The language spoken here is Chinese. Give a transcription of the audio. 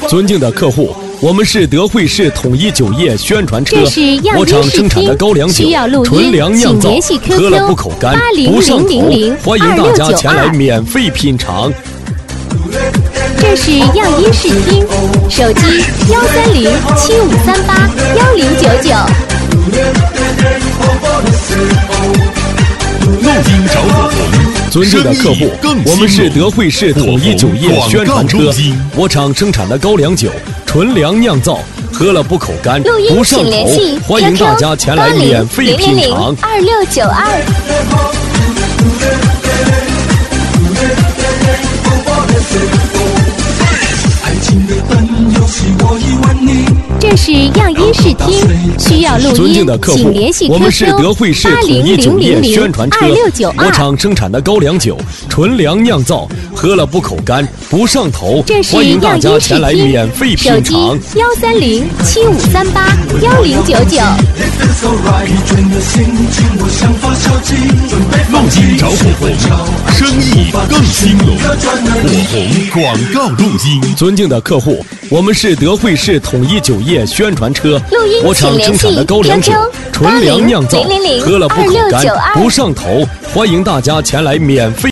尊敬的客户，我们是德惠市统一酒业宣传车，我厂生产的高粱酒，纯粮酿造，喝了不口干，不上头。欢迎大家前来免费品尝。 这是样音试听，手机13075381099。 录音找火红， 尊敬的客户，我们是德惠市统一酒业宣传车，我厂生产的高粱酒，纯粮酿造，喝了不口干，不上头。欢迎大家前来免费品尝。 2692。这是样音试听，需要录音，请联系 QQ 我们是德惠市统一酒业宣传车， 2692。 我厂生产的高粱酒，纯粮酿造，喝了不口干，不上头。欢迎大家前来免费品尝。 手机13075381099。 录音找火红，生意更兴隆。火红广告录音。 尊敬的客户，我们是德惠市统一酒业宣传车，我厂生产的高粱酒，纯粮酿造，喝了不口干，不上头。欢迎大家前来免费。